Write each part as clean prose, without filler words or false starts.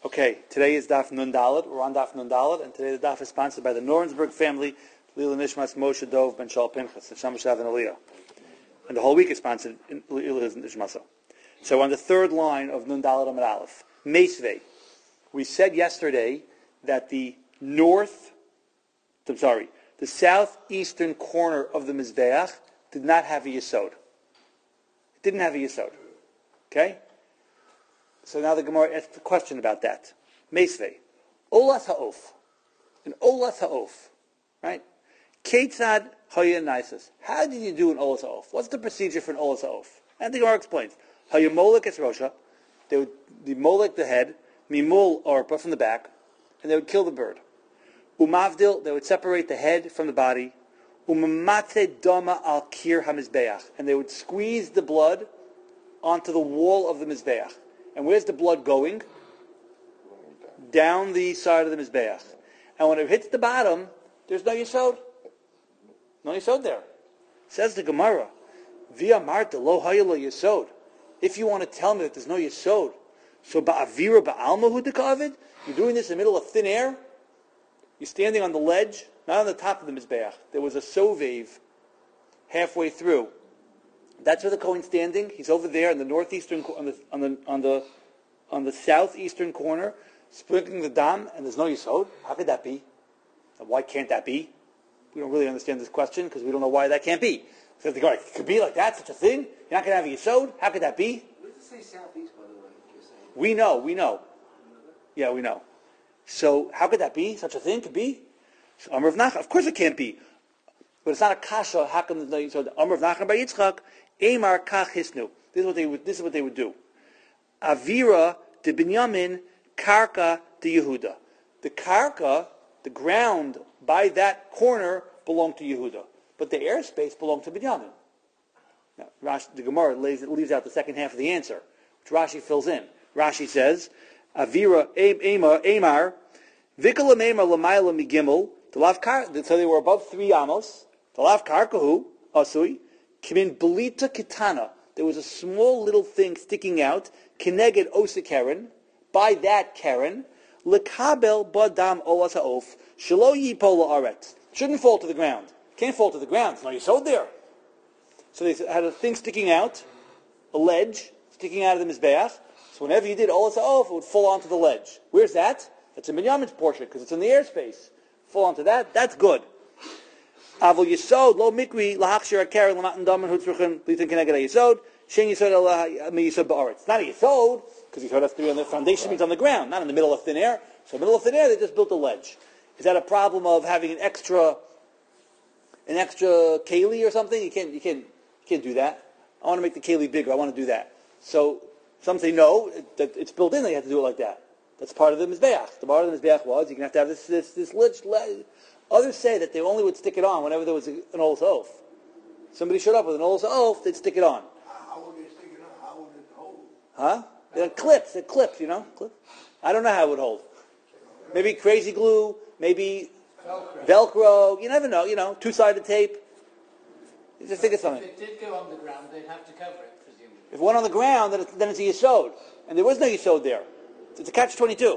Okay, today is Daf Nun Daled. We're on Daf Nun Daled, and today the Daf is sponsored by the Norensberg family, Lila Nishmas Moshe Dov Ben Shal Pinchas, and Shamashav and Aliyah. And the whole week is sponsored in Lila Nishmasa. So on the third line of Nun Daled Amud Aleph, Meisvei. We said yesterday that the southeastern corner of the Mizbeach did not have a Yesod. It didn't have a Yesod. Okay? So now the Gemara asks a question about that. Meisvei. Olas ha'of. An olas ha'of. Right? Ketzad haya naisus. How did you do an olas ha'of? What's the procedure for an olas ha'of? And the Gemara explains. Hayamolek es rosha. They would demolek the head, mimul orpa from the back, and they would kill the bird. Umavdil, they would separate the head from the body. Umamate dama al kir hamizbeach. And they would squeeze the blood onto the wall of the mizbeach. And where's the blood going? Down the side of the Mizbeach. And when it hits the bottom, there's no Yesod. No Yesod there. Says the Gemara, Via Marta, lo hayalo Yesod. If you want to tell me that there's no Yesod, so ba'avira ba'alma hudikavid, you're doing this in the middle of thin air? You're standing on the ledge, not on the top of the Mizbeach. There was a sovev halfway through. That's where the Kohen's standing. He's over there in the northeastern, on the southeastern corner, sprinkling the dam, and there's no yesod. How could that be? And why can't that be? We don't really understand this question because we don't know why that can't be. So they go, it could be like that, such a thing. You're not going to have a yesod. How could that be? What does it say southeast, by the way? We know. Yeah, we know. So how could that be? Such a thing could be. So Amar of Nachman, of course it can't be. But it's not a kasha. How come there's no yesod? Amar of Nachman by Yitzchak. Eimar kach hisnu. This is what they would do. Avira de Binyamin, karka de Yehuda. The karka, the ground by that corner, belonged to Yehuda, but the airspace belonged to Binyamin. Now, the Gemara leaves out the second half of the answer, which Rashi fills in. Rashi says, Avira Eimar, Vikala Meimar Lamayla Migimel. So they were above 3 amos. The lav karkahu asui. Kimin belita kitana. There was a small little thing sticking out. Kineged osa keren. By that keren. Lekabel badam olas ha'of. Shelo yipola aretz. Shouldn't fall to the ground. Can't fall to the ground. It's no yesod there. So they had a thing sticking out. A ledge sticking out of the mizbeach. So whenever you did olas ha'of, it would fall onto the ledge. Where's that? That's in Binyamin's portion because it's in the airspace. Fall onto that. That's good. Avol Yesod lo mikri lahachshir akaren lamatan daman hutzruchen litin keneged Yesod shein Yesod mi Yesod ba'aretz. It's not a Yesod because Yesod has to be on the foundation, means on the ground, not in the middle of thin air. So in the middle of thin air, they just built a ledge. Is that a problem of having an extra keli or something? You can't do that. I want to make the keli bigger. I want to do that. So some say no, that it's built in. They have to do it like that. That's part of the mizbeach. The part of the mizbeach was you can have to have this ledge. Others say that they only would stick it on whenever there was an olas ha'of. Somebody showed up with an olas ha'of, they'd stick it on. How would they stick it on? How would it hold? Huh? They're clips, you know? I don't know how it would hold. Maybe crazy glue, maybe Velcro. You never know, two-sided tape. You just think of something. If it did go on the ground, they'd have to cover it, presumably. If it went on the ground, then it's a yesod. And there was no yesod there. It's a catch-22.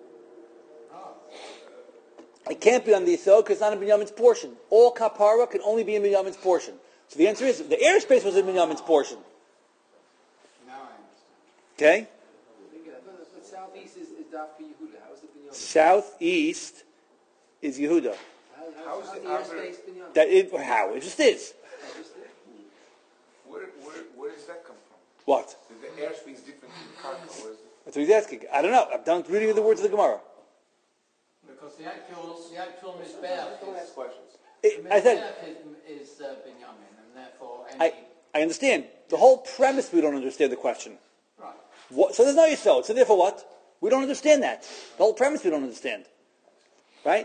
It can't be on the Yesod because it's not in Binyamin's portion. All kapara can only be in Binyamin's portion. So the answer is, the airspace was in Binyamin's portion. Now I understand. Okay? But southeast is Dafka Yehuda. How is it Binyamin? Southeast is Yehuda. How is the airspace Binyamin? How? It just is. Where does that come from? What? The airspace is different from the karka. That's what he's asking. I don't know. I'm done reading the words of the Gemara. Because the actual Mizbeach is Binyamin, and therefore I understand. The whole premise, we don't understand the question. Right. So there's no Yesod. So therefore what? We don't understand that. The whole premise we don't understand. Right?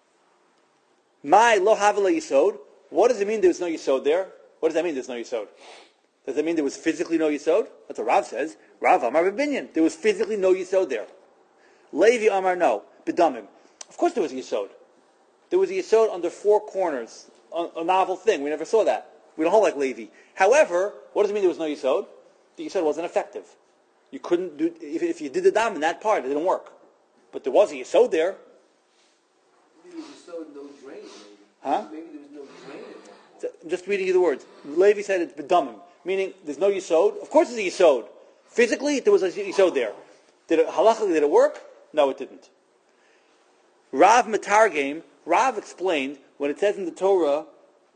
My lo havela Yesod. What does it mean there's no Yesod there? What does that mean there's no Yesod? Does that mean there was physically no Yesod? That's what Rav says. Rav Amar Binyan. There was physically no Yesod there. Levi Amar no. B'damim. Of course there was a Yesod. There was a Yesod under 4 corners. A novel thing. We never saw that. We don't hold like Levi. However, what does it mean there was no Yesod? The Yesod wasn't effective. You couldn't do, if you did the dam in that part, it didn't work. but there was a yesod there. Maybe there was so no drain, maybe. Huh? Maybe there was no drain in there. I'm just reading you the words. Levi said it's bedamim, meaning there's no yesod. Of course there's a yesod. Physically, there was a yesod there. Halachically, did it work? No, it didn't. Rav Matargim, Rav explained when it says in the Torah,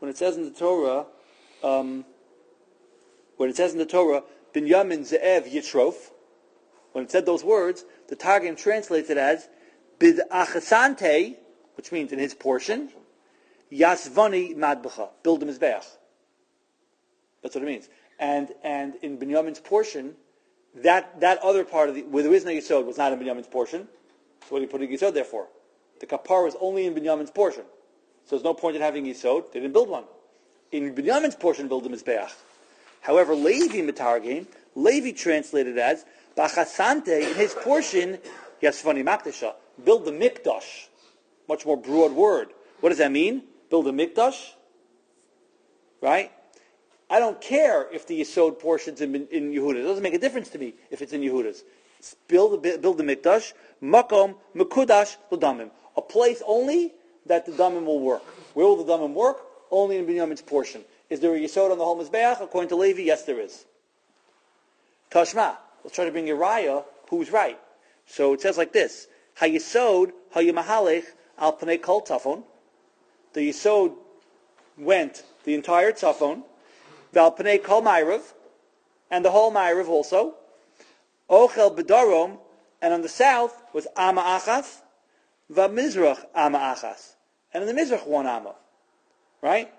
Binyamin Ze'ev Yitrof, when it said those words, the Targum translates it as Bid Achasante, which means in his portion, Yasvani Madbacha, build a mizbeach. That's what it means. And in Binyamin's portion, that other part of where there is no Yisod was not in Binyamin's portion. So what did he put a Yisod there for? The kapar was only in Binyamin's portion. So there's no point in having Yisod. They didn't build one. In Binyamin's portion, build a mizbeach. However, Levi Matargim, Levi translated as Bachasante, in his portion, Yasvani Makdasha, build the Mikdash. Much more broad word. What does that mean? Build a Mikdash? Right? I don't care if the Yesod portion's in Yehuda. It doesn't make a difference to me if it's in Yehuda's. Build the Mikdash, Makom, Mekudash, L'damim. A place only that the Damim will work. Where will the Damim work? Only in Binyamin's portion. Is there a Yesod on the whole Mizbeach? According to Levi, yes there is. Tashma. Let's try to bring a raya who's right. So it says like this: HaYesod HaYimahalech Al Pnei Kol Tzafon. The Yesod went the entire Tzafon, Val Pnei Kol Ma'irav, and the whole Ma'irav also. Ochel B'darom, and on the south was Ama Achas, Va Mizrach Ama Achas, and in the Mizrach one Ama, right?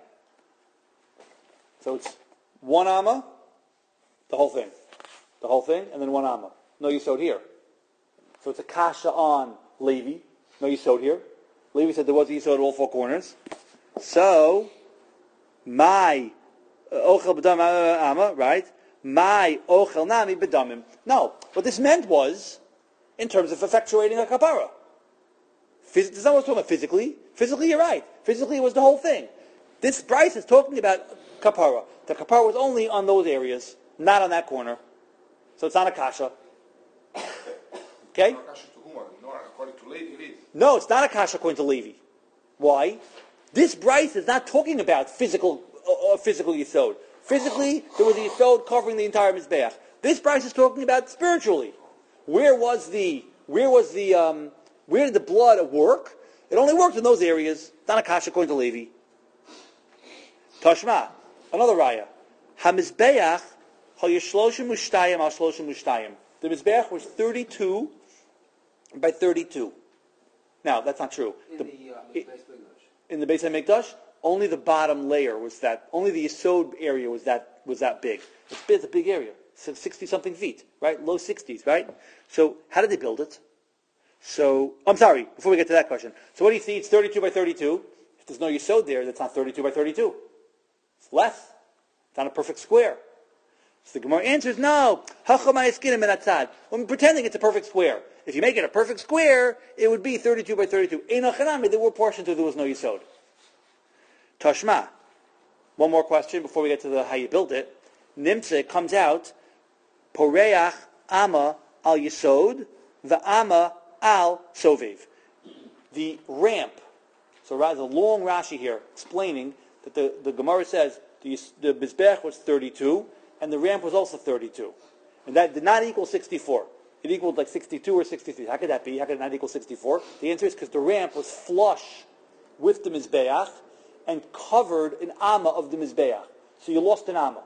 So it's one Ama, the whole thing, and then one Ama. No Yesod here. So it's a kasha on Levi. No Yesod here. Levi said there was a Yesod at all four corners. So, my Ochel B'dam Ama, right? My Ochel Nami B'damim. No, what this meant was, in terms of effectuating a kapara. This is not what we're talking about physically. Physically, you're right. Physically, it was the whole thing. This Bryce is talking about kapara. The kapara was only on those areas, not on that corner. So it's not a kasha. Okay? According to Levi, it is. No, it's not a kasha according to Levi. Why? This Bryce is not talking about physical yesod. Physically, there was a yesod covering the entire mizbeach. This Bryce is talking about spiritually. Where did the blood work? It only worked in those areas. It's not a kasha according to Levi. Tashma, another raya. HaMizbeach HaYishloshim Mushtayim Al Shloshim Mushtayim. The mizbeach was 32 by 32. Now, that's not true. In the Beis HaMikdash, only the bottom layer was that, only the Yesod area was that big. It's a big area. 60-something feet, right? Low 60s, right? So, how did they build it? So, I'm sorry, before we get to that question. So what do you see? It's 32 by 32. If there's no Yesod there, that's not 32 by 32. It's less. It's not a perfect square. So the Gemara answers, no. I'm pretending it's a perfect square. If you make it a perfect square, it would be 32 by 32. There were portions where there was no Yesod. Tashma. One more question before we get to how you build it. Nimtze comes out, Poreach Ama al Yesod, Va'ama al Sovev. The ramp. So there's a long Rashi here explaining that the Gemara says the Mizbech was 32, and the ramp was also 32. And that did not equal 64. It equaled like 62 or 63. How could that be? How could it not equal 64? The answer is because the ramp was flush with the Mizbeach and covered an Amma of the Mizbeach. So you lost an Amma.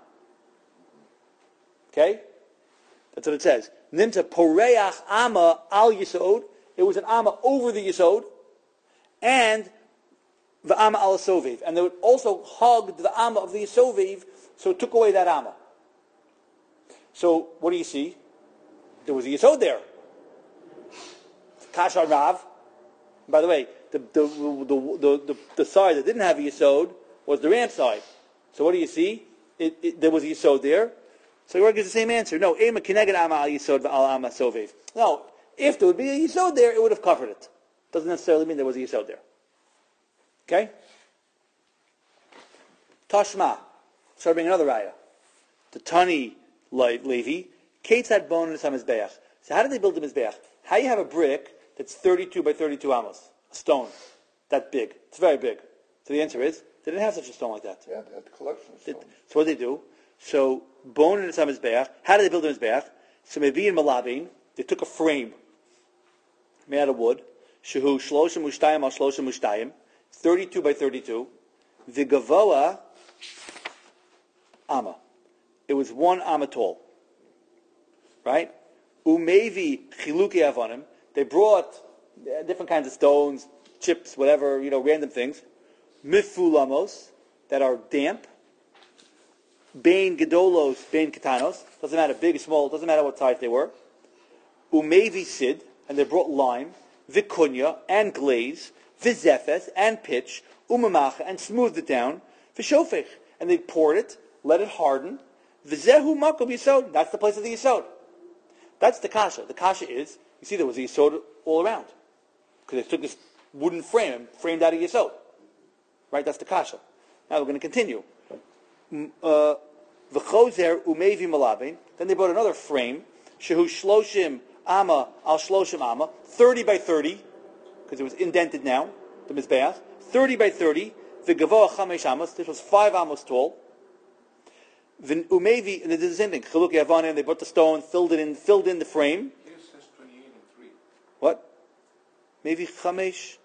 Okay? That's what it says. Nimta Poreach Amma al Yisod. It was an Amma over the Yisod. And the Amma al Sovev. And they would also hug the Amma of the Sovev, so it took away that Amma. So, what do you see? There was a Yesod there. Kasha Rav. By the way, the side that didn't have a Yesod was the ramp side. So what do you see? There was a Yesod there. So York gives the same answer. No, Ema Kineged Ama al Yesod al Ama Sovev. No, if there would be a Yesod there, it would have covered it. Doesn't necessarily mean there was a Yesod there. Okay? Tashma. So I bring another raya. The Tani Levi, Kates had bone in the Mizbeach. So how did they build the Mizbeach? How you have a brick that's 32 by 32 amos, a stone, that big. It's very big. So the answer is, they didn't have such a stone like that. Yeah, they had collection of stones. So what did they do? So, bone in the Mizbeach. How did they build the Mizbeach? So maybe in Malabin, they took a frame made out of wood. Shehu shloshim mushtayim al shloshim mushtayim, 32 by 32. Vigavoa amma. It was 1 amma tall. Right? Umevi chiluki avonim. They brought different kinds of stones, chips, whatever, random things. Mifulamos, that are damp. Bain gedolos, bain katanos. Doesn't matter, big or small, doesn't matter what size they were. Umevi sid, and they brought lime. Vikunya, and glaze. Vizephes, and pitch. Umamacha, and smoothed it down. Vishofech, and they poured it, let it harden. Vizehu makom yisod, that's the place of the yisod. That's the kasha. The kasha is, you see there was a yisod all around. Because they took this wooden frame and framed out a yisod. Right, that's the kasha. Now we're going to continue. V'chozer umevi malabin. Then they brought another frame. Shehu shloshim amma al shloshim amma. 30 by 30, because it was indented now, the mizbeach. 30 by 30. V'gavoa chamesh amos. This was 5 amos tall. Umevi, and they did the same thing. Chiluki avanim. They brought the stone, filled in the frame. Here it says 28 and 3. What? Maybe chamesh.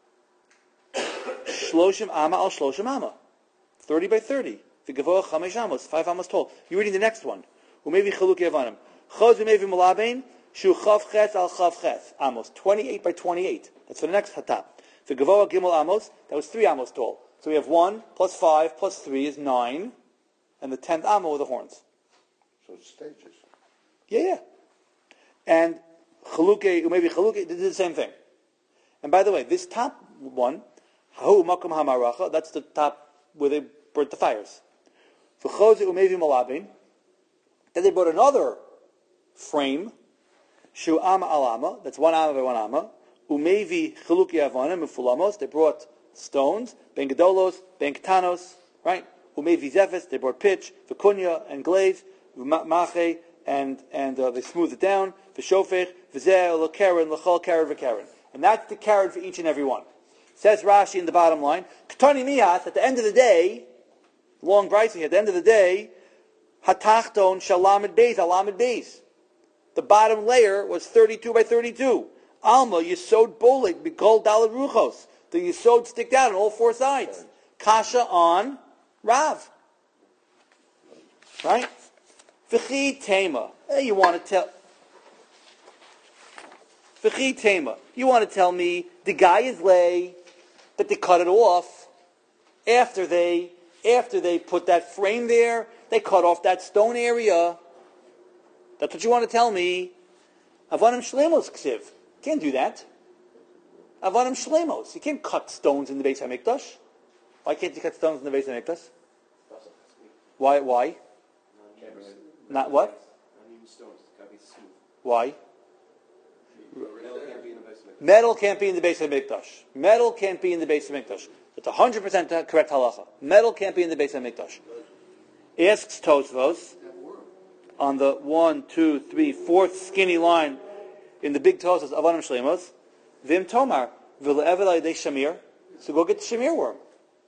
Shloshim amma al shloshim amma. 30 by 30. The Gavoa chamesh amos, 5 amos tall. You're reading the next one. Umevi chaluki avanim. Chaz umevi malabein, shu chav ches al chav ches. Amos, 28 by 28. That's for the next hatap. The Gavoa gimel amos, that was 3 amos tall. So we have 1 plus 5 plus 3 is 9. And the 10th amo with the horns. So it's stages. Yeah. And chaluki, umevi chaluki, they did the same thing. And by the way, this top one, hahu makom hamaracha, that's the top where they burnt the fires. V'choze umevi malabin. Then they brought another frame, shu ama alama, that's 1 amma by 1 amma. Umevi chaluki avanim ufulamos. They brought stones, ben gedolos, ben katanos, right? Umevi zephes. They brought pitch, v'kunya and glaze, v'mache, and they smoothed it down. V'shofech, v'zeh l'karen l'chol karen v'karen. And that's the karen for each and every one. Says Rashi in the bottom line, Ketani miyas, at the end of the day, long brightening, at the end of the day, hatachton shalamid beis, alamid beis. The bottom layer was 32 by 32. Alma yisod bolik b'kol dalad ruchos. The yisod sticked out on all 4 sides. Kasha on Rav. Right? V'chi tema. You want to tell... V'chi tema. You want to tell me the guy is lay, that they cut it off after they put that frame there, they cut off that stone area. That's what you want to tell me. Avanim shlemos ksiv. Can't do that. Avanim shlemos. You can't cut stones in the Beis HaMikdash. Why can't you cut stones in the Beis HaMikdash? Why? Not what? Why? Metal can't be in the Beis HaMikdash. Metal can't be in the Beis HaMikdash. That's 100% correct halacha. Metal can't be in the Beis HaMikdash. Asks Tosfos on the 1, 2, 3, 4th skinny line in the big Tosfos of Avanim Shlemos. Vim Tomar v'le'evel de shamir. So go get the shamir worm.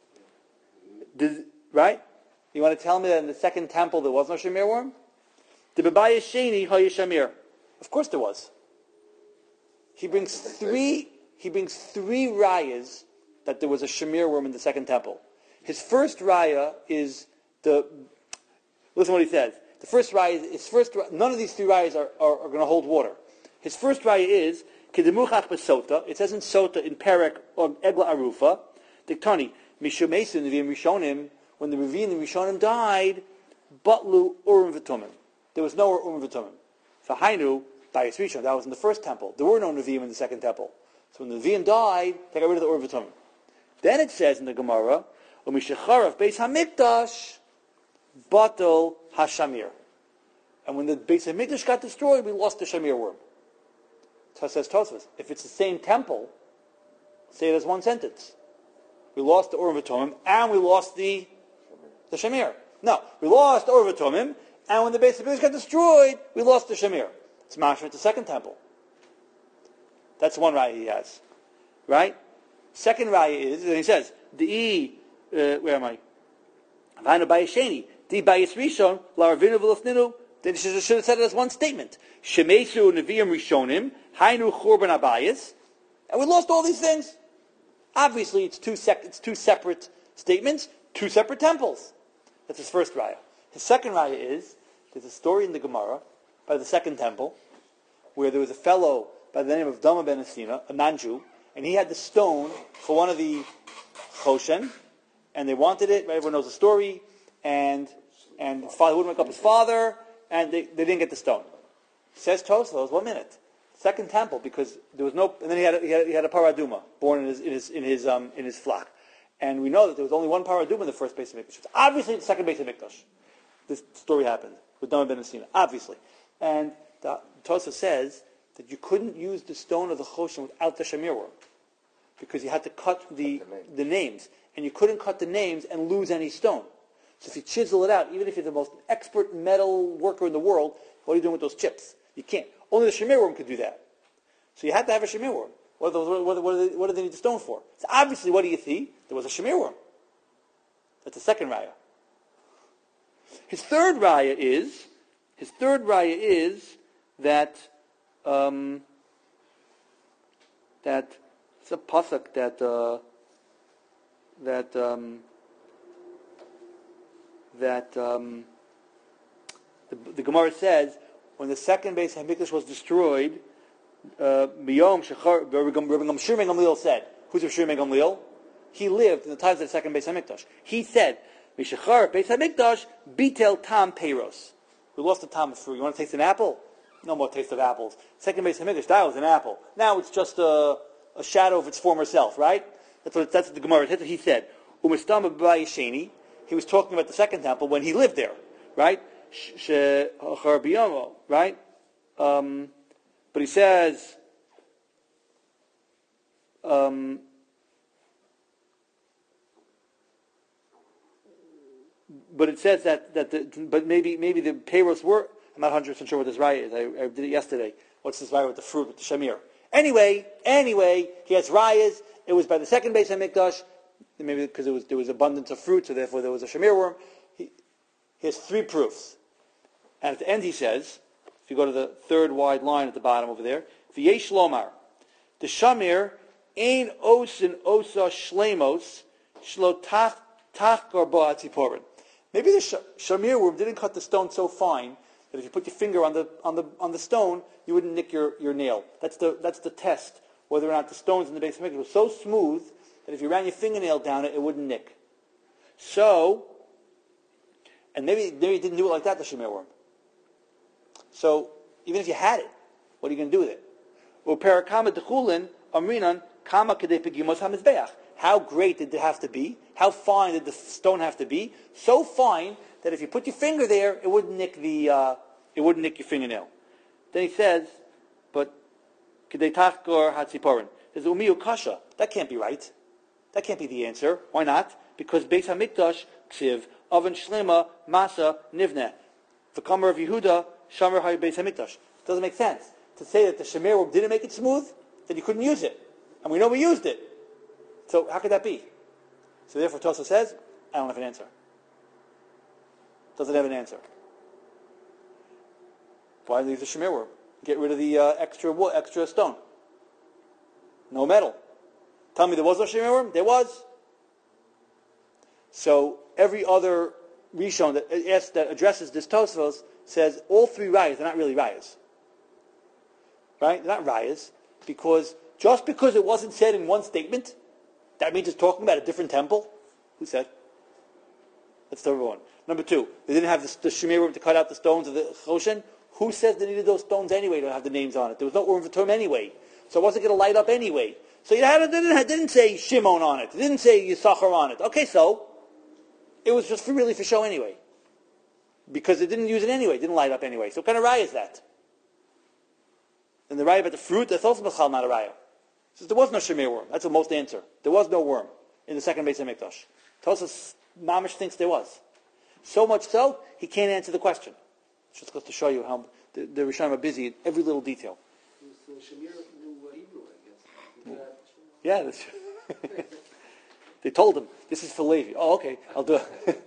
Right? You want to tell me that in the second temple there was no shamir worm? The b'bayis sheni hayi shamir. Of course there was. He brings three rayas that there was a shamir worm in the second temple. His first raya is listen what he says. The first raya none of these 3 rayas are going to hold water. His first raya is kedemuchach besota. It says in Sota in Perek or Egla Arufa, Diktani Mishumesu Nevi'im Rishonim, when the Nevi'im and Rishonim died, Batlu Urim V'Tumim. There was no Urim V'Tumim. V'Hainu Bayis Rishon. That was in the first temple. There were no Nevi'im in the second temple. So when the Nevi'im died, they got rid of the Urim V'Tumim. Then it says in the Gemara, Umishacharav Beis HaMikdash Batal HaShamir. And when the Beis HaMikdash got destroyed, we lost the Shamir worm. So says Tosfos, if it's the same temple, say it as one sentence. We lost the Urim V'Tumim and we lost the Shamir. No, we lost the Urim V'Tumim, and when the Beis HaMikdash got destroyed, we lost the Shamir. It's mashma, it's the second temple. That's one raya he has. Right? Second raya is, and he says, where am I? V'hainu bayis sheni, di bayis rishon, la'arvinu v'lofninu. Then he should have said it as one statement. Shemesu neviim rishonim, hainu churban abayis. And we lost all these things. Obviously, it's two separate statements, two separate temples. That's his first raya. His second raya is, there's a story in the Gemara by the second temple, where there was a fellow by the name of Dama ben Asina, a non-Jew, and he had the stone for one of the Choshen, and they wanted it, right? Everyone knows the story, and his father wouldn't wake up his father, and they didn't get the stone. Says Tosfos, 1 minute. Second temple, because there was no, and then he had a paraduma born in his flock, and we know that there was only one paraduma in the first base of Mikdash. Obviously, the second base of Mikdash. This story happened with Dama ben Asina, obviously, and Tosfos says that you couldn't use the stone of the Choshen without the Shamir worm, because you had to cut the names, and you couldn't cut the names and lose any stone. So if you chisel it out, even if you're the most expert metal worker in the world, what are you doing with those chips? You can't. Only the Shamir worm could do that. So you had to have a Shamir worm. What do they need the stone for? So obviously, what do you see? There was a Shamir worm. That's the second raya. His third raya is that it's a pasuk that the Gemara says when the second base of Hamikdash was destroyed, Miyom Shechar Rabbi Gamshir ben Gamliel said, who's Rabbi Gamshir ben Gamliel? He lived in the times of the second base of Hamikdash. He said, Mishachar base Hamikdash bitel tam peiros. We lost the tam of fruit. You want to taste an apple? No more taste of apples. Second base of Hamikdash, that was an apple. Now it's just a shadow of its former self, right? That's what the Gemara. That's what he said. Umistam b'bayisheni. He was talking about the second temple when he lived there, right? Right? But he says, but it says but maybe the peiros were. I'm not 100% sure what this raya is. I did it yesterday. What's this raya with the fruit, with the shamir? Anyway, he has rayas. It was by the second base of Mikdash, maybe because there was abundance of fruit, so therefore there was a shamir worm. He has 3 proofs. And at the end he says, if you go to the third wide line at the bottom over there, V'yesh lomar, the shamir ein osin osa shlemos shlo tach garbo atziporin. Maybe the shamir worm didn't cut the stone so fine that if you put your finger on the stone, you wouldn't nick your nail. That's the test, whether or not the stones in the base of Mikdash were so smooth that if you ran your fingernail down it, it wouldn't nick. So, and maybe it didn't do it like that, the shamir worm. So, even if you had it, what are you going to do with it? How great did it have to be? How fine did the stone have to be? So fine that if you put your finger there, it wouldn't nick your fingernail. Then he says, but kedetachgor hatziporin. There's umiyu kasha. That can't be right. That can't be the answer. Why not? Because Beis Hamikdash ksiv oven shlema masa nivneh. The Kamer of Yehuda Shamer Hay Beis Hamikdash. Doesn't make sense to say that the Shamir worm didn't make it smooth, that you couldn't use it, and we know we used it. So how could that be? So therefore, Tosfos says, I don't have an answer. Doesn't have an answer. Why leave the Shamir worm? Get rid of the extra stone. No metal. Tell me there was no Shamir worm? There was. So every other Rishon that addresses this Tosfos says all 3 rayas are not really rayas. Right? They're not rayas, because just because it wasn't said in one statement, that means it's talking about a different temple. Who said? That's number 1. Number 2, they didn't have the Shamir worm to cut out the stones of the Choshen. Who says they needed those stones anyway to have the names on it? There was no Urim V'Turim anyway, so it wasn't going to light up anyway. So it didn't say Shimon on it. It didn't say Yisachar on it. Okay, so it was just really for show anyway, because it didn't use it anyway. It didn't light up anyway. So what kind of raya is that? And the raya about the fruit, that's also not a raya. Says there was no Shamir worm. That's the most answer. There was no worm in the second base of Mikdash. Tosfos Mamish thinks there was. So much so, he can't answer the question. It's just to show you how the Rishonim are busy in every little detail. Was the Shamir Hebrew, I guess. You do that. Yeah, that's true. They told him, this is for Levi. Oh, okay, I'll do it.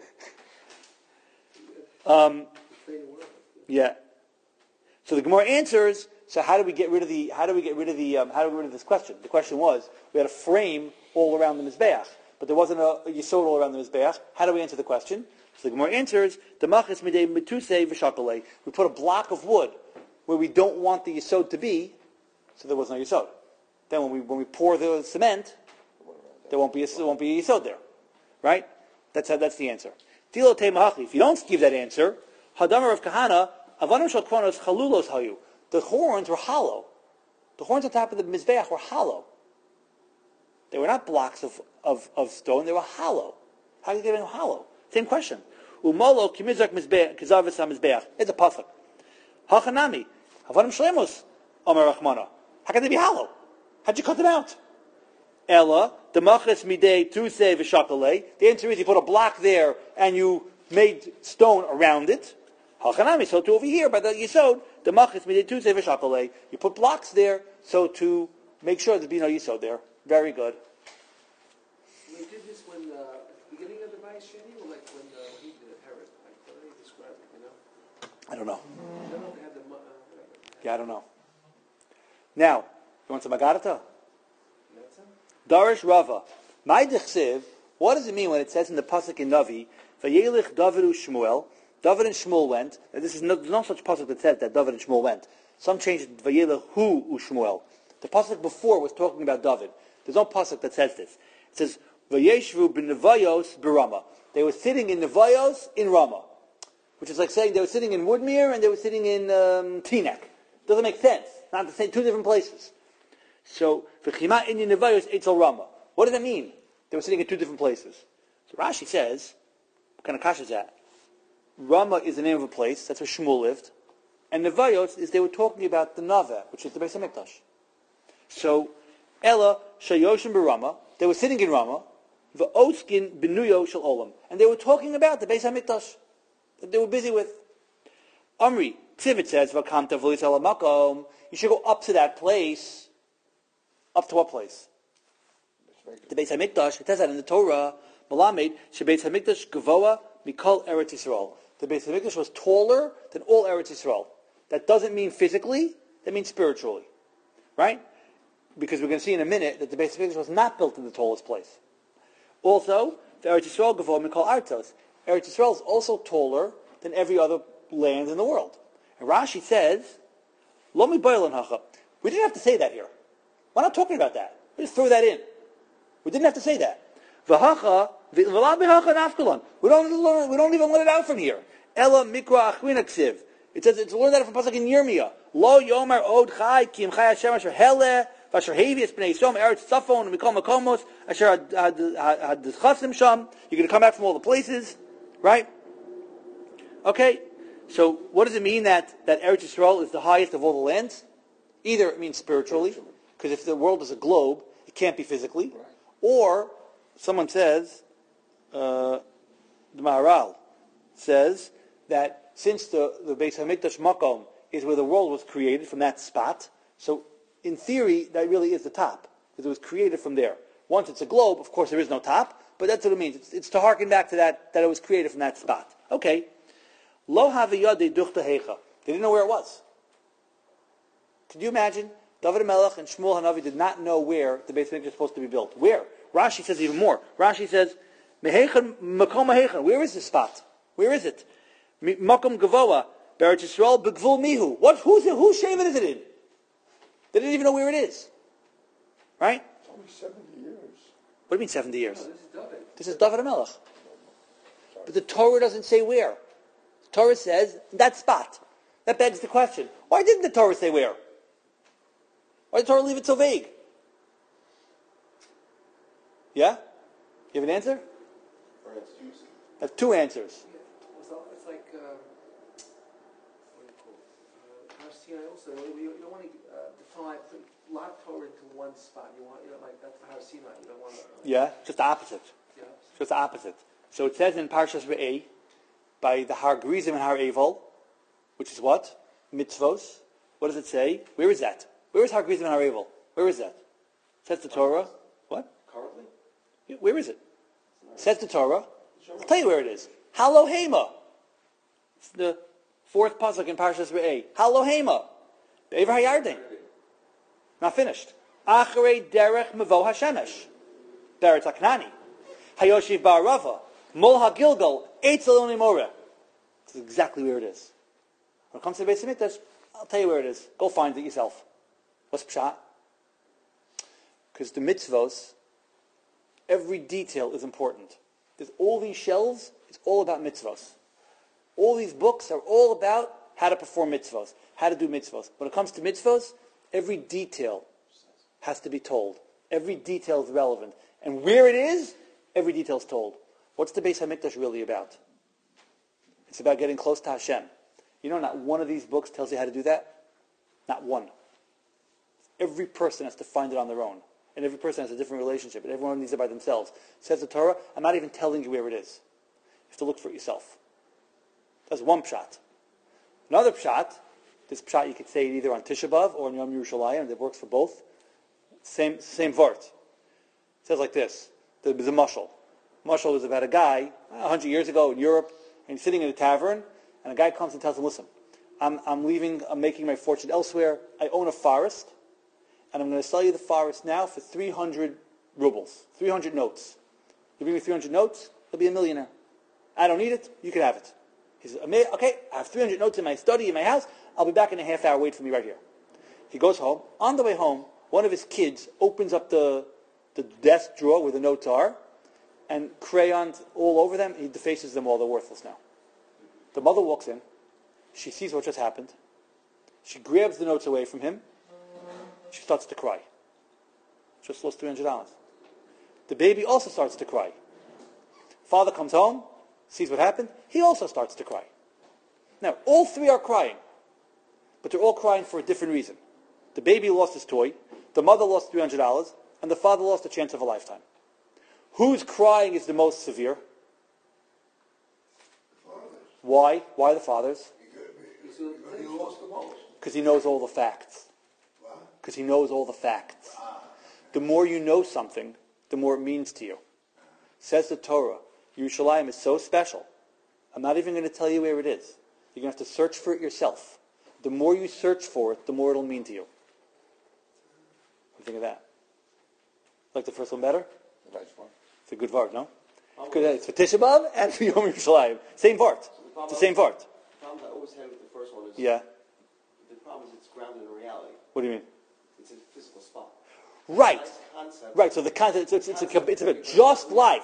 Yeah. So the Gemara answers, so how do we get rid of this question? The question was, we had a frame all around the Mizbeach, but there wasn't a Yisod all around the Mizbeach. How do we answer the question? So the Gemara answers, the Machis Midei Metusei V'Shakalei. We put a block of wood where we don't want the Yisod to be, so there was no Yisod. Then when we pour the cement, there won't be a Yisod there. Right? That's the answer. Tilo Tei Mahachi. If you don't give that answer, Hadamar of Kahana, Avanim Shal Kronos Chalulos Hayu. The horns were hollow. The horns on top of the Mizbeach were hollow. They were not blocks of stone, they were hollow. How do you get them hollow? Same question. Umolo Kimizak Mizbeach Kizavis HaMizbeach. It's a pasuk. Hachanami. Avanim Shlemos Amar Rachmana. How can they be hollow? How'd you cut them out? Ella, the Machas Midei Tusei V'Shakalei. The answer is you put a block there and you made stone around it. Hachanami, so too over here by the Yisod, the Machas Midei Tusei V'Shakalei. You put blocks there so to make sure there'd be no Yisod there. Very good. We did this when, at the beginning of the Bayis Sheni, or like when he did it, Herod? Like, how do they describe it, you know? I don't know. I don't know if they had the... Yeah, I don't know. Now, you want some Agarata? That's it? Darish Rava. My Dechsiv, what does it mean when it says in the Pasuk in Navi, Vayelich David Shmuel, David and Shmuel went, and there's no such Pasuk that says that David and Shmuel went. Some changed it, Vayelich Hu Shmuel. The Pasuk before was talking about David. There's no Pasuk that says this. It says, Vayeshvu b'Nevayos b'Rama. They were sitting in Nevayos in Rama. Which is like saying they were sitting in Woodmere and they were sitting in Teaneck. Doesn't make sense. Not the same, two different places. So, V'chima inyan Nevayos etzel Rama. What does that mean? They were sitting in two different places. So Rashi says, what kind of kasha is that? Rama is the name of a place, that's where Shmuel lived. And Nevayos is they were talking about the Naveh, which is the Beis HaMikdash. So, Ella Shayoshim b'Rama, they were sitting in Rama, V'oskin b'nuyo shel olam, and they were talking about the Beis HaMikdash that they were busy with. Amri, Tzivit says, V'kamta v'lis ala makom, you should go up to that place. Up to what place? The Beis HaMikdash, it says that in the Torah, Malamed, Shebeis HaMikdash Gavoa Mikol Eretz Yisrael. The Beis HaMikdash was taller than all Eretz Yisrael. That doesn't mean physically, that means spiritually. Right? Because we're going to see in a minute that the Beis HaMikdash was not built in the tallest place. Also, the Eretz Yisrael Gavoa Mikol Artos. Eretz Yisrael is also taller than every other land in the world. And Rashi says, Lo mi boilan hacha. We didn't have to say that here. We're not talking about that. We just throw that in. We didn't have to say that. V'hacha, v'la b'hacha nafkalon. We don't even let it out from here. Ella mikra achwina ksiv. It says it's learned that from Pasuk in Yirmiyah. Lo yomer od chai ki im chai Hashem asher hele v'asher hevius b'nei Yisrael eretz tzafon mikol makomos asher had chasim sham. You're going to come back from all the places, right? Okay. So what does it mean that Eretz Yisrael is the highest of all the lands? Either it means spiritually, because if the world is a globe, it can't be physically. Right. Or someone says, the Maharal says that since the Beis HaMikdash Makom is where the world was created, from that spot, so in theory that really is the top, because it was created from there. Once it's a globe, of course there is no top, but that's what it means. It's to harken back to that it was created from that spot. Okay. Lo haviyade duchta hecha. They didn't know where it was. Could you imagine? David HaMelech and Shmuel HaNavi did not know where the Beis HaMikdash is supposed to be built. Where? Rashi says even more. Rashi says, Mehechan, Makom Mehechan. Where is this spot? Where is it? Makom Gavoa, Beretz Yisrael, Begvul Mihu. Whose shaven is it in? They didn't even know where it is. Right? It's only 70 years. What do you mean 70 years? No, this is David. This is David HaMelech. But the Torah doesn't say where. The Torah says that spot. That begs the question. Why didn't the Torah say where? Why did the Torah leave it so vague? Yeah? You have an answer? Or excuse. I have two answers. It's like, what do you call it? Har Sinai also, you don't want to put a lot of Torah into one spot. You want, like that's the Har Sinai. You don't want to. Yeah? Just the opposite. Yeah. Just the opposite. So it says in Parshas Re'eh, by the Har Gerizim and Har Eval, which is what? Mitzvos. What does it say? Where is that? Where is Har Gerizim and Har Eival? Where is that? Says the Torah. What? Currently? Yeah, where is it? Says the Torah. I'll tell you where it is. Halohema. It's the fourth pasuk in Parshas Re'eh. Halohema. Be'ever HaYarden. Not finished. Acharei derech mevo hashemesh. Beretz HaKnani. Hayoshiv ba'arava. Mol HaGilgal. Eitz Eloni Moreh. This is exactly where it is. When it comes to the Beis HaMikdash, I'll tell you where it is. Go find it yourself. What's Pshat? Because the mitzvos, every detail is important. There's all these shelves, it's all about mitzvos. All these books are all about how to perform mitzvos, how to do mitzvos. When it comes to mitzvos, every detail has to be told. Every detail is relevant. And where it is, every detail is told. What's the Beis HaMikdash really about? It's about getting close to Hashem. You know, not one of these books tells you how to do that. Not one. Every person has to find it on their own. And every person has a different relationship. And everyone needs it by themselves. Says the Torah, I'm not even telling you where it is. You have to look for it yourself. That's one pshat. Another pshat, this pshat you could say it either on Tisha B'Av or on Yom Yerushalayim, and it works for both. Same vart. It says like this. There's a mashal. Mashal is about a guy 100 years ago in Europe, and he's sitting in a tavern, and a guy comes and tells him, listen, I'm leaving, I'm making my fortune elsewhere. I own a forest, and I'm going to sell you the forest now for 300 rubles, 300 notes. You bring me 300 notes, you'll be a millionaire. I don't need it, you can have it. He says, okay, I have 300 notes in my study, in my house, I'll be back in a half hour, wait for me right here. He goes home. On the way home, one of his kids opens up the desk drawer where the notes are, and crayons all over them, he defaces them all, they're worthless now. The mother walks in, she sees what just happened, she grabs the notes away from him, she starts to cry. Just lost $300. The baby also starts to cry. Father comes home, sees what happened, he also starts to cry. Now, all three are crying, but they're all crying for a different reason. The baby lost his toy, the mother lost $300, and the father lost a chance of a lifetime. Whose crying is the most severe? Why? Why the father's? He lost the most. Because he knows all the facts. Because he knows all the facts. The more you know something, the more it means to you. Says the Torah, Yerushalayim is so special. I'm not even going to tell you where it is. You're going to have to search for it yourself. The more you search for it, the more it'll mean to you. What do you think of that? Like the first one better? Nice one. It's a good vart, no? Because it's for Tisha B'Av and for Yom Yerushalayim. Same vart. It's the same vart. The problem I always had with the first one is Yeah. the problem is it's grounded in reality. What do you mean? It's a physical spot. Right. Nice concept. Right. So the concept it's just like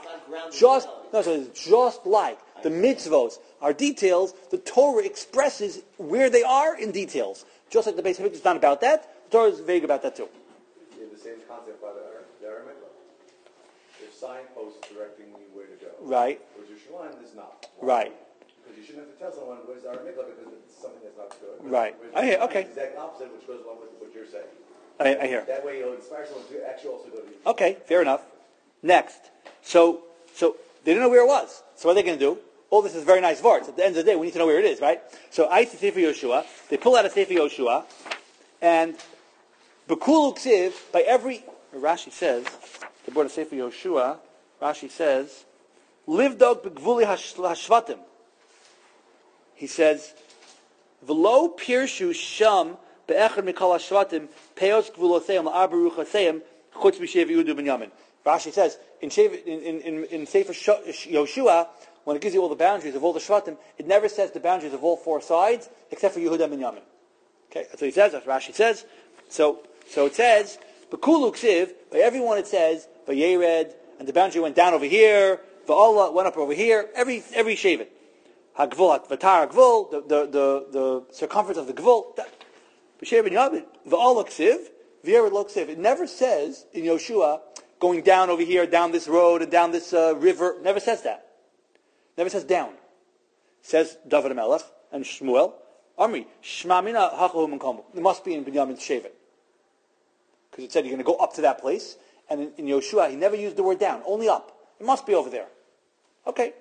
the mitzvos are details. The Torah expresses where they are in details. Just like the Beis HaMikdash is not about that, the Torah is vague about that too. You have the same concept by the Aramaic. There's signposts directing you where to go. Right. Whereas Yerushalayim is not. Right. Because you shouldn't have to tell someone where's Aramaic because it's something that's not good. Right. Whereas I hear. Yerushalayim Okay. is the exact opposite, which goes along with what you're saying. I hear. That way you'll inspire someone to actually also go to Okay. Fair enough. Next. So they didn't know where it was. So what are they going to do? All this is very nice vart. At the end of the day, we need to know where it is, right? So I see Sefer Yoshua. They pull out a Sefer Yoshua, and Bekulu Ksiv, by every, Rashi says, they brought a Sefer Yoshua, Rashi says, Livdog Begvuli Hashvatim. He says, V'lo Pirshu Sham Be'echad Mikol Hashvatim Peos Gvuloseim La'arba Ruchaseim Chutz B'Shev Yehuda Ben Yamin. Rashi says, in Sefer Yoshua, when it gives you all the boundaries of all the Shvatim, it never says the boundaries of all four sides, except for Yehuda Ben Yamin. Okay, that's what he says, that's what Rashi says. So it says, Bekulu Ksiv, by everyone it says, Vayered, and the boundary went down over here, Va'Allah went up over here, every Shevet. Hagvul, Vatar Hagvul, the circumference of the Gvul, B'Shev Ben Yamin, Va'Allah Ksiv, Vayered Lo Ksiv. It never says in Yoshua, going down over here, down this road, and down this river, never says that. Never says down. Says David HaMelech and Shmuel, Amri, Shma Mina Hachahu Menkomu. It must be in Binyamin's Shevet. Because it said you're going to go up to that place. And in Yoshua, he never used the word down, only up. It must be over there. Okay.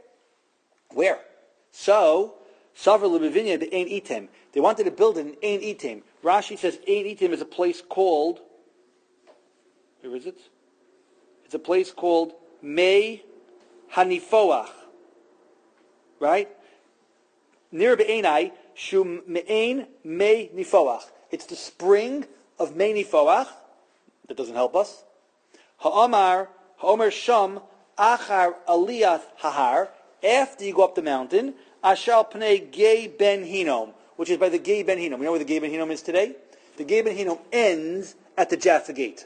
Where? So, Savra Lebevinia, the Ein Item. They wanted to build an Ein Item. Rashi says Ein Itim is a place called, where is it? It's a place called Mei Hanifoach, right? Near Be'enai, Shu Me'ein Mei Nifoach. It's the spring of Mei Nifoach. That doesn't help us. Ha'omar Sham Achar Aliyah Hahar. After you go up the mountain, Ashal Pnei Gei Ben Hinnom, which is by the Gei Ben Hinnom. You know where the Gei Ben Hinnom is today? The Gei Ben Hinnom ends at the Jaffa Gate.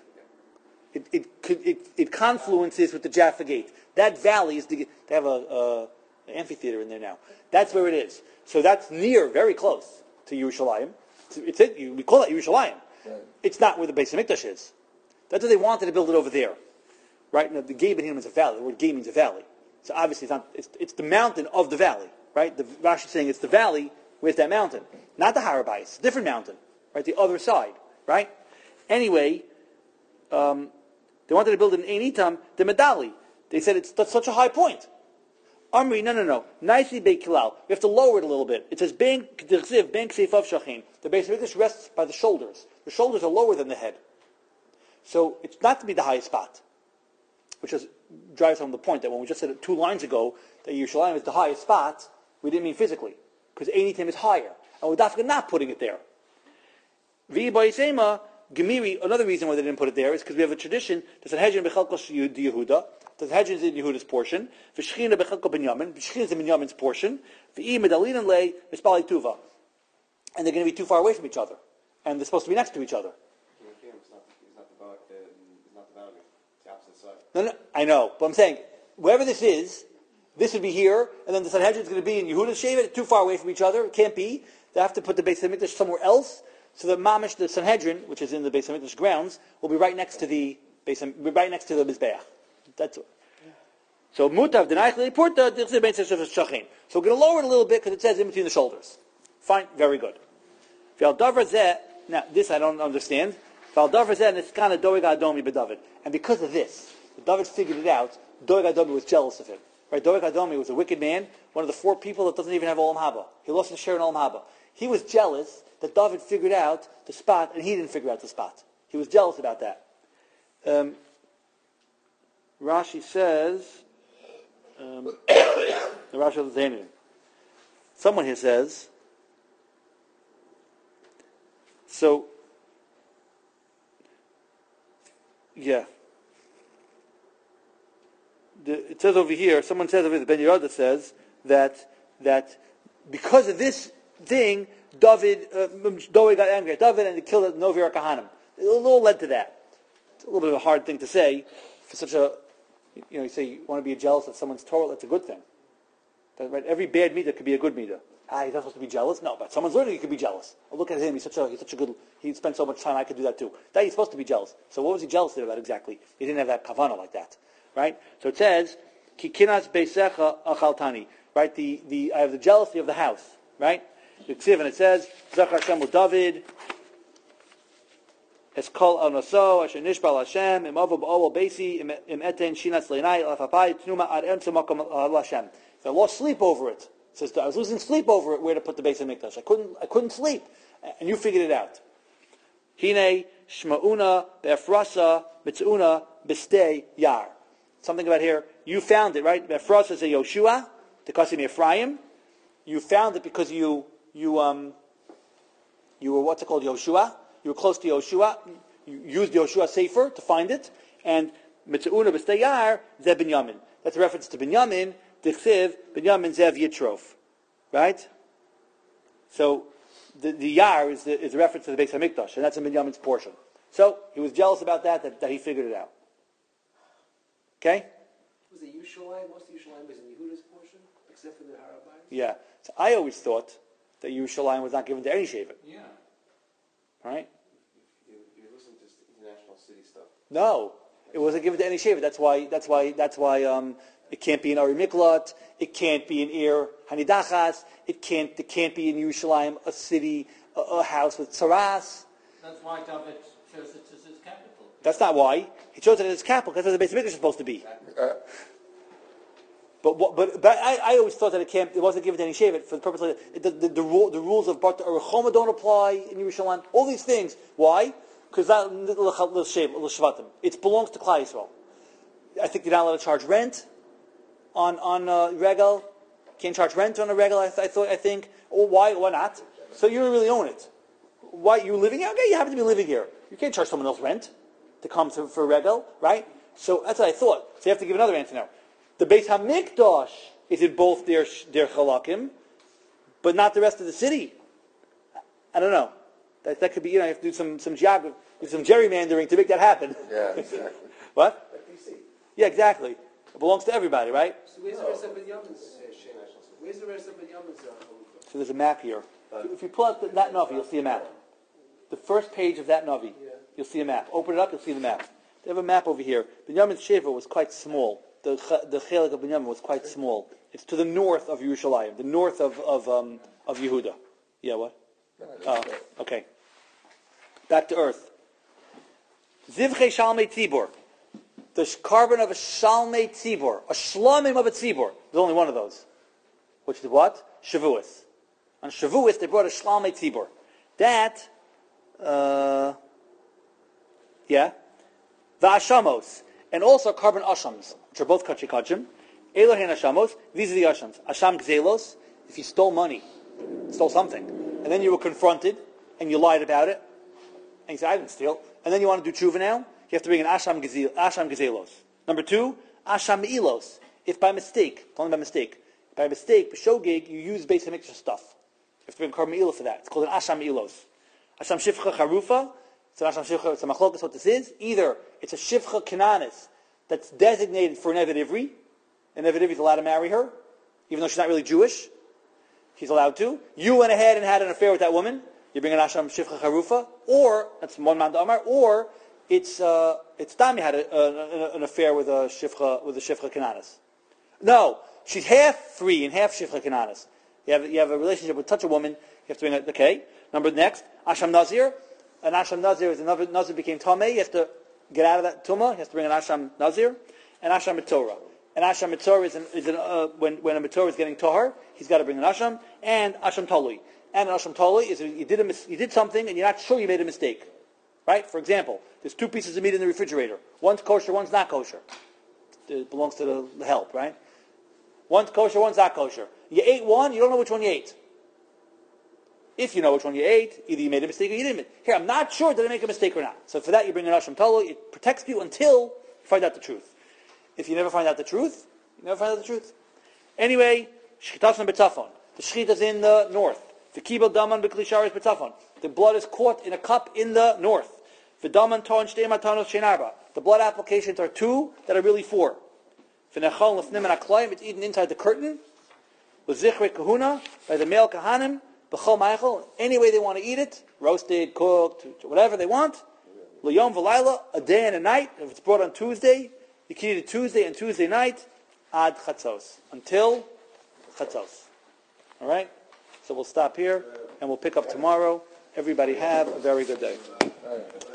It confluences with the Jaffa Gate. That valley is they have an amphitheater in there now. That's where it is. So that's near, very close to Yerushalayim. We call it Yerushalayim. Right. It's not where the Beis HaMikdash is. That's why they wanted to build it over there. Right? Now, the Gei Ben Hinnom is a valley. The word Gei means a valley. So obviously it's the mountain of the valley. Right? The Rashi is saying it's the valley with that mountain. Not the Harabais. It's a different mountain. Right? The other side. Right? Anyway, they wanted to build an Ein Itam, the Medali. They said that's such a high point. Amri, no. Nicely Beikilal. We have to lower it a little bit. It says, Bank Seifav Shachin. The Beis HaMikdash rests by the shoulders. The shoulders are lower than the head. So it's not to be the highest spot. Which drives home the point that when we just said it 2 lines ago that Yerushalayim is the highest spot, we didn't mean physically. Because Ein Itim is higher. And we're definitely not putting it there. V'i Ba'isema, Gemiri, another reason why they didn't put it there is because we have a tradition, there's a Hedron Bechelkos Yehuda, the Hedron is in Yehuda's portion, V'shchina Bechelko Binyamin, V'shchina is in Binyamin's portion, V'i Medalin and Lei, V'spali Tuva. And they're going to be too far away from each other. And they're supposed to be next to each other. It's not the boundary. It's the opposite side. No, I know. But I'm saying, wherever this is, this would be here, and then the Sanhedrin is going to be in Yehuda's Shevet, too far away from each other. It can't be. They have to put the Beis HaMikdash somewhere else. So the Mamish, the Sanhedrin, which is in the Beis HaMikdash grounds, will be right next to the Mizbeach. That's it. So Mutav Denaich Porta Shachin. So we're going to lower it a little bit because it says in between the shoulders. Fine, very good. Now this I don't understand. And because of this, David figured it out. Doeg Adomi was jealous of him. Right? Doeg Adomi was a wicked man, one of the 4 people that doesn't even have Olam Haba. He lost his share in Olam Haba. He was jealous that David figured out the spot and he didn't figure out the spot. He was jealous about that. Rashi says, the Rashi of the Zainin. Someone here says, so, yeah. It says over here, someone says over here, Ben Yehuda says that because of this thing, Doeg got angry at David and he killed Novir Kahanim. It all led to that. It's a little bit of a hard thing to say for such a, you say you want to be jealous of someone's Torah, that's a good thing. Right? Every bad midah could be a good midah. He's not supposed to be jealous? No, but someone's learning, he could be jealous. Oh, look at him, he's such a good, he spent so much time, I could do that too. That he's supposed to be jealous. So what was he jealous about exactly? He didn't have that kavanah like that. Right? So it says, Kikinas beisecha achaltani. Right? I have the jealousy of the house. Right? And it says, Zachar Hashem David, Eskol Anoso, Asher Nishbal Hashem, Im Avo Ba'ol Beisi, Im Eten Shinatz Leinai, Lafapai, Tnuma Ad Emtze Makom Hashem. So I lost sleep over it. It says, I was losing sleep over it, where to put the Beis HaMikdash. I couldn't sleep. And you figured it out. Hine, Shma'una, Be'efrasa, Mitz'una, B'stei, Yar. Something about here, you found it, right? Be'efrasa is a Yoshua, the Kasim Ephraim. You found it because you were, what's it called, Yoshua? You were close to Yoshua. You used Yoshua Sefer to find it. And Mitz'una, B'stei, Yar, Zeh Binyamin. That's a reference to Binyamin. Dichsiv, Binyamin Zev Yitrof. Right? So, the Yar is a reference to the Beis HaMikdash, and that's in Binyamin's portion. So, he was jealous about that he figured it out. Okay? Was it Yerushalayim? Most of Yerushalayim was in Yehuda's portion, except for the Harabais? Yeah. So, I always thought that Yerushalayim was not given to any Shevet. Yeah. Right? You're listening to international city stuff. No. It wasn't given to any Shevet. That's why it can't be in Ari Miklat. It can't be in Ir Hanidachas. It can't be in Yerushalayim, a city, a house with tzaras. That's why David chose it as his capital. That's not why. He chose it as his capital because that's where the Beis HaMikdash is supposed to be. But I always thought that it wasn't given to any shevet for the purpose of the rules of Bart Arachoma don't apply in Yerushalayim. All these things. Why? Because that it belongs to Klal Yisrael. I think you're not allowed to charge rent on regal. Can't charge rent on a regal. I think. Or why not? So you don't really own it. Why you living here? Okay, you happen to be living here. You can't charge someone else rent to come for a regal, right? So that's what I thought. So you have to give another answer now. The Beis Hamikdash is in both their chalakim, but not the rest of the city. I don't know. That could be, you have to do some geography, do some gerrymandering to make that happen. Yeah, exactly. What? Yeah, exactly. It belongs to everybody, right? So where's the rest of Binyamin's share? Where's the rest of Binyamin's chalukah? So there's a map here. If you pull out that Navi, you'll see a map. The first page of that Navi, you'll see a map. Open it up, you'll see the map. They have a map over here. Binyamin's Sheva was quite small. The chelik of Binyamin was quite small. It's to the north of Yerushalayim, the north of Yehuda. Yeah, what? Oh, okay. Back to earth. Zivchei Shalmei Tzibor. The carbon of a Shalmei Tzibor. A Shlomim of a Tzibor. There's only one of those. Which is what? Shavuos. On Shavuos, they brought a Shalmei Tzibor. That, the Ashamos. And also carbon Ashams, which are both Kachi Kachim. Elohen Ashamos. These are the Ashams. Asham Gzelos. If you stole money, stole something, and then you were confronted, and you lied about it, and you said, I didn't steal, and then you want to do tshuva now, you have to bring an Asham Gezelos. Number 2, Asham Me'ilos. If by mistake, b'shogeg, you use Beis HaMikdash stuff. You have to bring carbon Me'ilos for that. It's called an Asham Me'ilos. Asham Shifcha Charufa. It's an Asham Shifcha, it's a machlokas what this is. Either it's a Shifcha Kananis that's designated for an Eved Ivri. An Eved Ivri is allowed to marry her, even though she's not really Jewish. He's allowed to. You went ahead and had an affair with that woman. You bring an Asham Shifcha Charufa, or that's one man Amar, or it's Dami had an affair with a Shifcha Kananis. No, she's half free and half Shifcha Kananis. You have a relationship with such a woman. You have to bring it. Okay. Next, Asham Nazir. An Asham Nazir is another Nazir became Tameh. You have to get out of that Tumah. You have to bring an Asham Nazir and Asham Mitzorah. An Asham Mitzorah is when a Mitzorah is getting Tahar, he's got to bring an Asham and Asham Talui. And an Asham Talui is you did something and you're not sure you made a mistake. Right? For example, there's 2 pieces of meat in the refrigerator. One's kosher, one's not kosher. It belongs to the help, right? One's kosher, one's not kosher. You ate one, you don't know which one you ate. If you know which one you ate, either you made a mistake or you didn't. Here, I'm not sure did I make a mistake or not. So for that, you bring an Asham Talui. It protects you until you find out the truth. If you never find out the truth, you never find out the truth. Anyway, Shchitas B'Tzafon. The Shchita is in the north. The Kibel Daman B'Klisharis B'Tzafon. The blood is caught in a cup in the north. The Daman Ton Shtei Matanos Shenarba. The blood applications are 2 that are really 4. V'Nechol L'fnim and Aklayim. It's eaten inside the curtain. L'Zichre Kahuna by the male Kahanim. B'Chol Ma'achol. Any way they want to eat it, roasted, cooked, whatever they want. L'Yom V'Layla, a day and a night. If it's brought on Tuesday, you can eat it Tuesday and Tuesday night, ad chatzos, until chatzos. All right? So we'll stop here, and we'll pick up tomorrow. Everybody have a very good day.